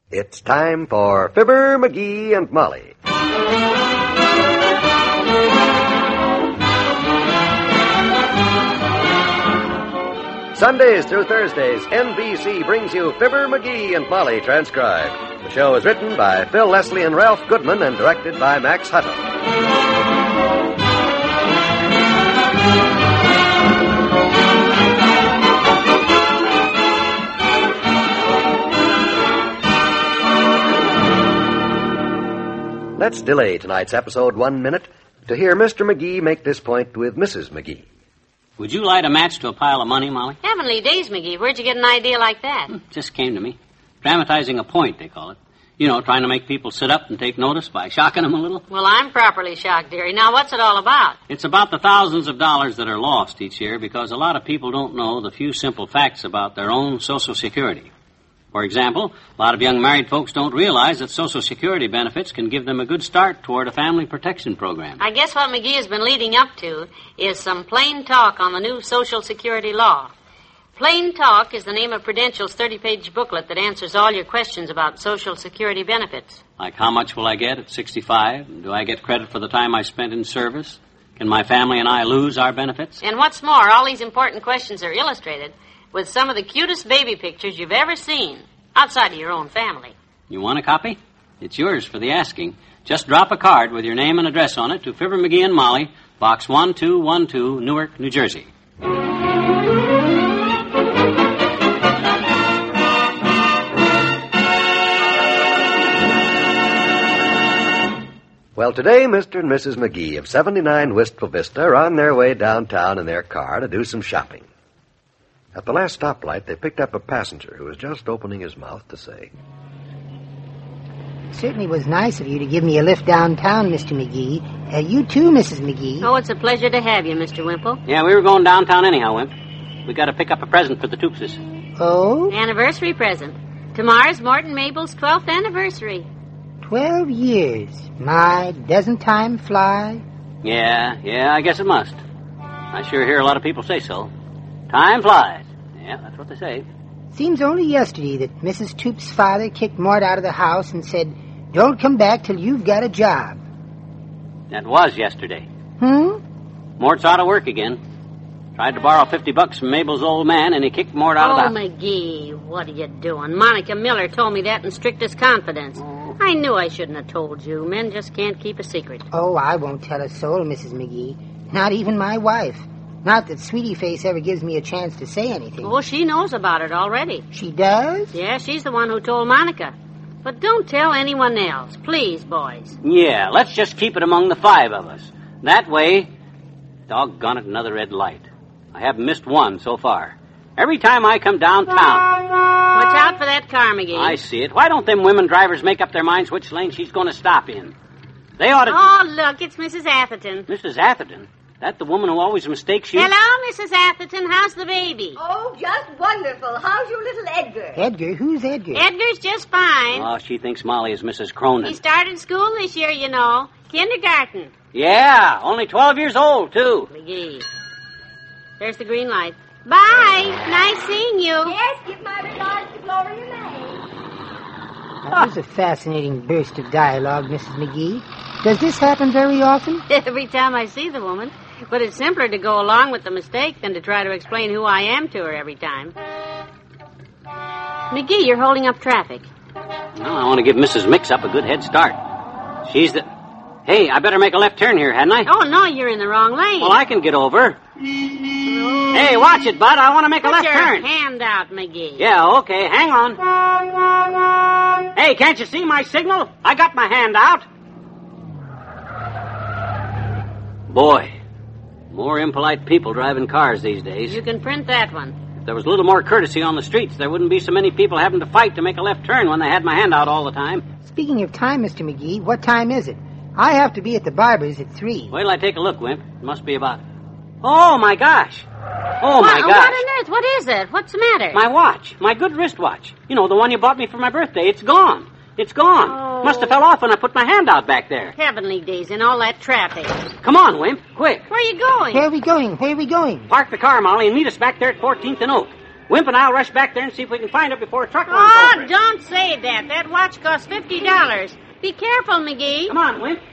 It's time for Fibber, McGee, and Molly. Sundays through Thursdays, NBC brings you Fibber, McGee, and Molly transcribed. The show is written by Phil Leslie and Ralph Goodman and directed by Max Hutto. Let's delay tonight's episode 1 minute to hear Mr. McGee make this point with Mrs. McGee. Would you light a match to a pile of money, Molly? Heavenly days, McGee. Where'd you get an idea like that? Just came to me. Dramatizing a point, they call it. You know, trying to make people sit up and take notice by shocking them a little. Well, I'm properly shocked, dearie. Now, what's it all about? It's about the thousands of dollars that are lost each year because a lot of people don't know the few simple facts about their own Social Security. For example, a lot of young married folks don't realize that Social Security benefits can give them a good start toward a family protection program. I guess what McGee has been leading up to is some plain talk on the new Social Security law. Plain Talk is the name of Prudential's 30-page booklet that answers all your questions about Social Security benefits. Like how much will I get at 65? Do I get credit for the time I spent in service? Can my family and I lose our benefits? And what's more, all these important questions are illustrated with some of the cutest baby pictures you've ever seen, outside of your own family. You want a copy? It's yours for the asking. Just drop a card with your name and address on it to Fibber, McGee, and Molly, Box 1212, Newark, New Jersey. Well, today, Mr. and Mrs. McGee of 79 Wistful Vista are on their way downtown in their car to do some shopping. At the last stoplight, they picked up a passenger who was just opening his mouth to say, "It certainly was nice of you to give me a lift downtown, Mr. McGee. You too, Mrs. McGee." Oh, it's a pleasure to have you, Mr. Wimple. Yeah, we were going downtown anyhow, Wimp. We got to pick up a present for the Toopses. Oh? Anniversary present. Tomorrow's Morton Mabel's 12th anniversary. 12 years. My, doesn't time fly? Yeah, I guess it must. I sure hear a lot of people say so. Time flies. Yeah, that's what they say. Seems only yesterday that Mrs. Toop's father kicked Mort out of the house and said, "Don't come back till you've got a job." That was yesterday. Mort's out of work again. Tried to borrow $50 from Mabel's old man, and he kicked Mort out of the house. Oh, McGee, what are you doing? Monica Miller told me that in strictest confidence. I knew I shouldn't have told you. Men just can't keep a secret. Oh, I won't tell a soul, Mrs. McGee. Not even my wife. Not that Sweetie Face ever gives me a chance to say anything. Oh, she knows about it already. She does? Yeah, she's the one who told Monica. But don't tell anyone else. Please, boys. Yeah, let's just keep it among the 5 of us. That way, doggone it, another red light. I haven't missed one so far. Every time I come downtown... Watch out for that car, McGee. I see it. Why don't them women drivers make up their minds which lane she's going to stop in? They ought to... Oh, look, it's Mrs. Atherton. Mrs. Atherton? That the woman who always mistakes you? Hello, Mrs. Atherton. How's the baby? Oh, just wonderful. How's your little Edgar? Edgar? Who's Edgar? Edgar's just fine. Oh, she thinks Molly is Mrs. Cronin. He started school this year, you know. Kindergarten. Yeah, only 12 years old, too. McGee. There's the green light. Bye. Nice seeing you. Yes, give my regards to Gloria May. That was a fascinating burst of dialogue, Mrs. McGee. Does this happen very often? Every time I see the woman. But it's simpler to go along with the mistake than to try to explain who I am to her every time. McGee, you're holding up traffic. Well, I want to give Mrs. Mix-Up a good head start. She's the... Hey, I better make a left turn here, hadn't I? Oh, no, you're in the wrong lane. Well, I can get over. Hey, watch it, bud. I want to make a left turn. Put your hand out, McGee. Yeah, okay. Hang on. Hey, can't you see my signal? I got my hand out. Boy, more impolite people driving cars these days. You can print that one. If there was a little more courtesy on the streets, there wouldn't be so many people having to fight to make a left turn when they had my hand out all the time. Speaking of time, Mr. McGee, what time is it? I have to be at the barber's at 3. Wait till I take a look, Wimp. It must be about... Oh, my gosh. Oh, my gosh. What on earth? What is it? What's the matter? My watch. My good wristwatch. You know, the one you bought me for my birthday. It's gone. It's gone. Oh. Must have fell off when I put my hand out back there. Heavenly days in all that traffic. Come on, Wimp. Quick. Where are you going? Where are we going? Where are we going? Park the car, Molly, and meet us back there at 14th and Oak. Wimp and I'll rush back there and see if we can find it before a truck runs Oh, over it. don't say that. That watch costs $50. Be careful, McGee. Come on, Wimp.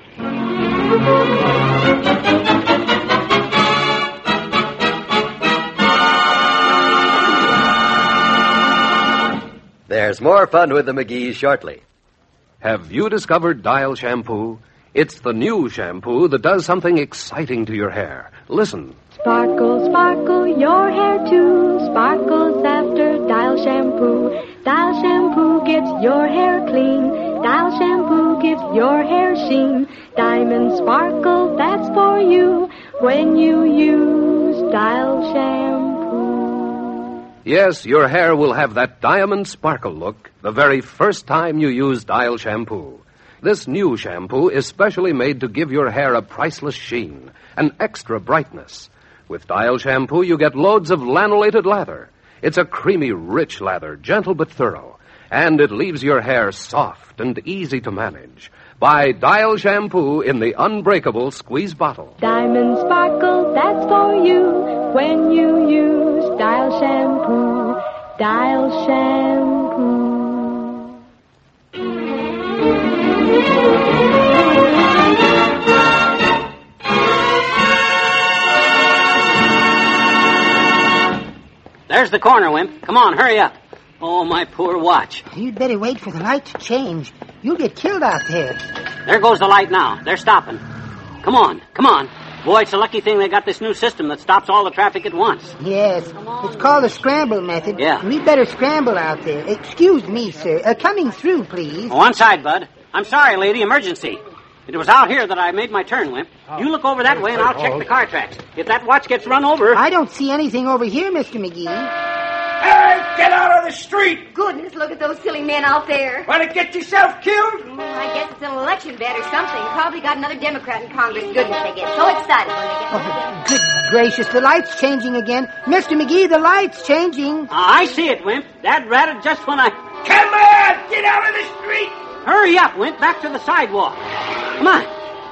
There's more fun with the McGees shortly. Have you discovered Dial Shampoo? It's the new shampoo that does something exciting to your hair. Listen. Sparkle, sparkle, your hair too sparkles after Dial Shampoo. Dial Shampoo gets your hair clean. Dial Shampoo gives your hair sheen. Diamond sparkle, that's for you when you use Dial Shampoo. Yes, your hair will have that diamond sparkle look the very first time you use Dial Shampoo. This new shampoo is specially made to give your hair a priceless sheen, an extra brightness. With Dial Shampoo, you get loads of lanolated lather. It's a creamy, rich lather, gentle but thorough. And it leaves your hair soft and easy to manage. Buy Dial Shampoo in the unbreakable squeeze bottle. Diamond sparkle, that's for you when you use Dial Shampoo. Dial Shampoo. There's the corner, Wimp. Come on, hurry up. Oh, my poor watch. You'd better wait for the light to change. You'll get killed out there. There goes the light now. They're stopping. Come on, come on. Boy, it's a lucky thing they got this new system that stops all the traffic at once. Yes, it's called the scramble method. Yeah. We'd better scramble out there. Excuse me, sir. Coming through, please. One side, Bud. I'm sorry, lady. Emergency. It was out here that I made my turn, Wimp. You look over that way and I'll check the car tracks. If that watch gets run over... I don't see anything over here, Mr. McGee. Hey, get out of the street! Goodness, look at those silly men out there. Want to get yourself killed? I guess it's an election bet or something. Probably got another Democrat in Congress. Goodness, they get so excited when they get... Oh, good gracious, the light's changing again. Mr. McGee, the light's changing. I see it, Wimp. That ratted just when I... Come on, get out of the street! Hurry up, Wimp. Back to the sidewalk. Come on.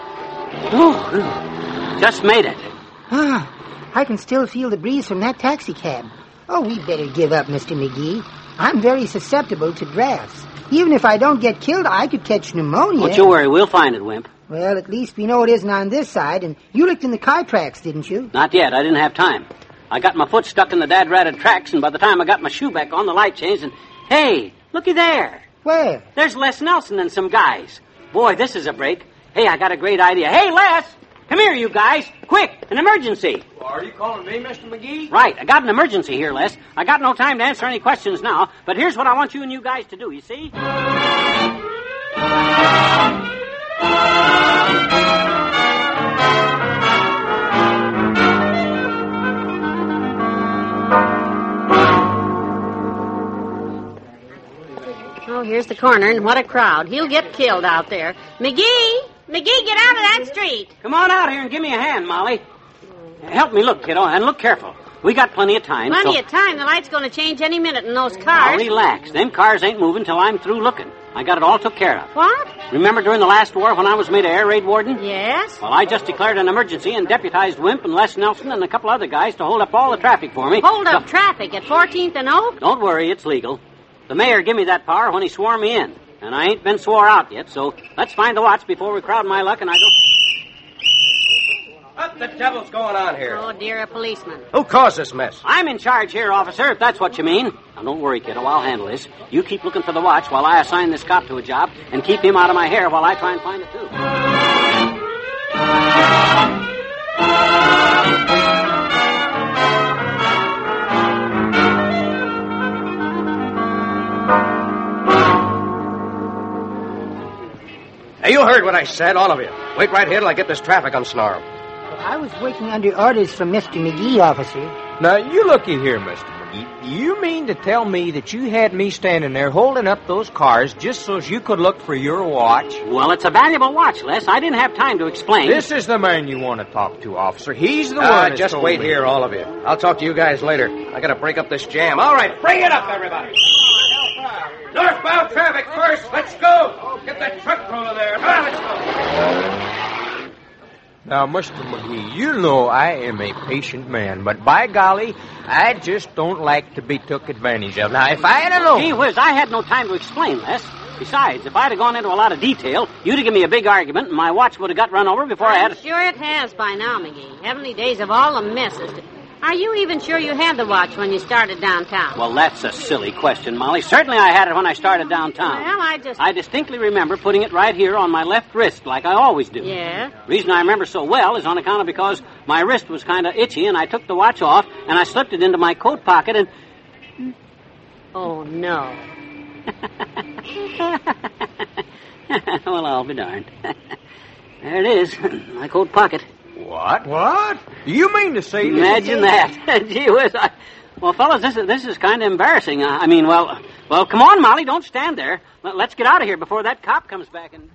Oh, just made it. Ah, I can still feel the breeze from that taxi cab. Oh, we better give up, Mr. McGee. I'm very susceptible to drafts. Even if I don't get killed, I could catch pneumonia. Don't you worry. We'll find it, Wimp. Well, at least we know it isn't on this side, and you looked in the car tracks, didn't you? Not yet. I didn't have time. I got my foot stuck in the dad-ratted tracks, and by the time I got my shoe back on, the light changed, and... Hey, looky there. Where? There's Les Nelson and some guys. Boy, this is a break. Hey, I got a great idea. Hey, Les! Come here, you guys. Quick, an emergency. Well, are you calling me, Mr. McGee? Right, I got an emergency here, Les. I got no time to answer any questions now, but here's what I want you and you guys to do, you see? Oh, here's the corner, and what a crowd. He'll get killed out there. McGee! McGee, get out of that street! Come on out here and give me a hand, Molly. Help me look, kiddo, and look careful. We got plenty of time. Plenty of time. The light's going to change any minute in those Now, cars. relax. Them cars ain't moving till I'm through looking. I got it all took care of. What? Remember during the last war when I was made air raid warden? Yes? Well, I just declared an emergency and deputized Wimp and Les Nelson and a couple other guys to hold up all the traffic for me. Hold up traffic at 14th and Oak? Don't worry, it's legal. The mayor gave me that power when he swore me in, and I ain't been swore out yet, so let's find the watch before we crowd my luck and I go... What the devil's going on here? Oh, dear, a policeman. Who caused this mess? I'm in charge here, officer, if that's what you mean. Now, don't worry, kiddo, I'll handle this. You keep looking for the watch while I assign this cop to a job, and keep him out of my hair while I try and find it, too. Hey, you heard what I said, all of you. Wait right here till I get this traffic unsnarled. I was working under orders from Mr. McGee, officer. Now, you looky here, Mr. McGee. You mean to tell me that you had me standing there holding up those cars just so as you could look for your watch? Well, it's a valuable watch, Les. I didn't have time to explain. This is the man you want to talk to, officer. He's the one that Just told wait me. here, all of you. I'll talk to you guys later. I gotta break up this jam. All right, bring it up, everybody. Northbound traffic first. Let's go. Get that truck rolling there. Come on, let's go. Now, Mr. McGee, you know I am a patient man, but by golly, I just don't like to be took advantage of. Now, if I had known... Gee whiz, I had no time to explain this. Besides, if I'd have gone into a lot of detail, you'd have given me a big argument, and my watch would have got run over before I had... I'm sure it has by now, McGee. Heavenly days of all the messes. Are you even sure you had the watch when you started downtown? Well, that's a silly question, Molly. Certainly I had it when I started downtown. Well, I distinctly remember putting it right here on my left wrist, like I always do. Yeah? The reason I remember so well is on account of because my wrist was kind of itchy, and I took the watch off, and I slipped it into my coat pocket, and... Oh, no. Well, I'll be darned. There it is, my coat pocket. What? You mean to say... Imagine that. Gee whiz, well, fellas, this is kind of embarrassing. I mean, well, come on, Molly, don't stand there. Let's get out of here before that cop comes back and...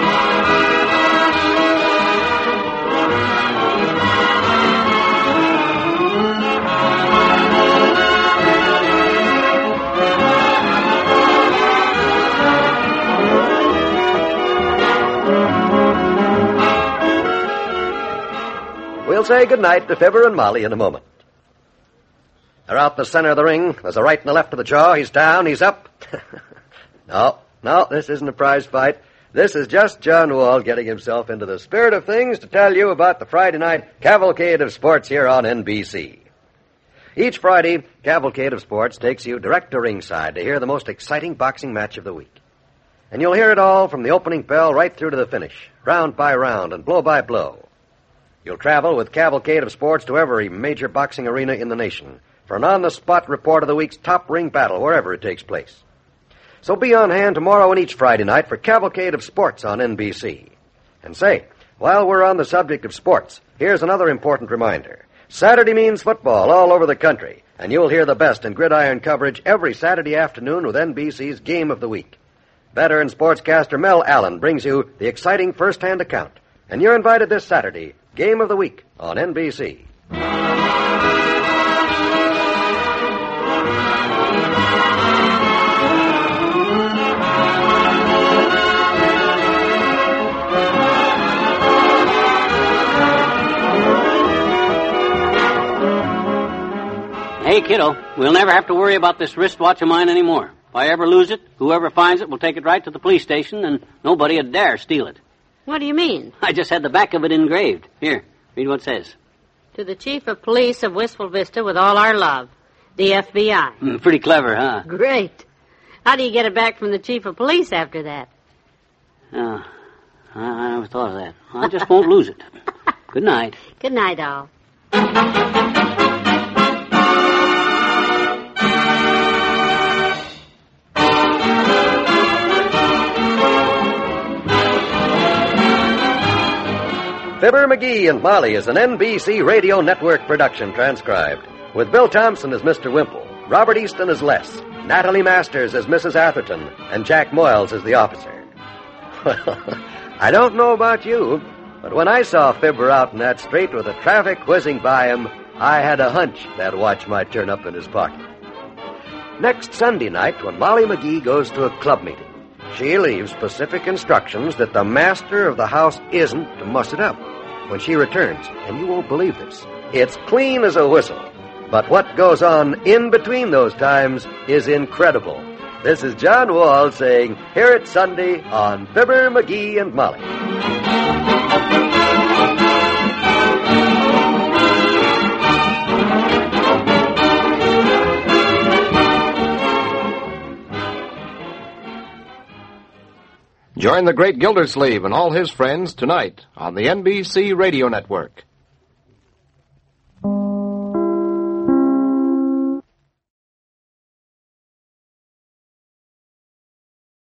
We'll say goodnight to Fibber and Molly in a moment. They're out in the center of the ring. There's a right and a left of the jaw. He's down. He's up. No, this isn't a prize fight. This is just John Wall getting himself into the spirit of things to tell you about the Friday night Cavalcade of Sports here on NBC. Each Friday, Cavalcade of Sports takes you direct to ringside to hear the most exciting boxing match of the week. And you'll hear it all from the opening bell right through to the finish, round by round and blow by blow. You'll travel with Cavalcade of Sports to every major boxing arena in the nation for an on-the-spot report of the week's top ring battle, wherever it takes place. So be on hand tomorrow and each Friday night for Cavalcade of Sports on NBC. And say, while we're on the subject of sports, here's another important reminder. Saturday means football all over the country, and you'll hear the best in gridiron coverage every Saturday afternoon with NBC's Game of the Week. Veteran sportscaster Mel Allen brings you the exciting first-hand account, and you're invited this Saturday, Game of the Week on NBC. Hey, kiddo, we'll never have to worry about this wristwatch of mine anymore. If I ever lose it, whoever finds it will take it right to the police station, and nobody would dare steal it. What do you mean? I just had the back of it engraved. Here, read what it says. To the Chief of Police of Wistful Vista with all our love, the FBI. Pretty clever, huh? Great. How do you get it back from the Chief of Police after that? Oh, I never thought of that. I just won't lose it. Good night. Good night, all. Fibber, McGee, and Molly is an NBC Radio Network production transcribed, with Bill Thompson as Mr. Wimple, Robert Easton as Les, Natalie Masters as Mrs. Atherton, and Jack Moyles as the officer. Well, I don't know about you, but when I saw Fibber out in that street with the traffic whizzing by him, I had a hunch that watch might turn up in his pocket. Next Sunday night, when Molly McGee goes to a club meeting, she leaves specific instructions that the master of the house isn't to muss it up. When she returns, and you won't believe this, it's clean as a whistle. But what goes on in between those times is incredible. This is John Wall saying, hear it Sunday on Fibber, McGee, and Molly. Join the great Gildersleeve and all his friends tonight on the NBC Radio Network.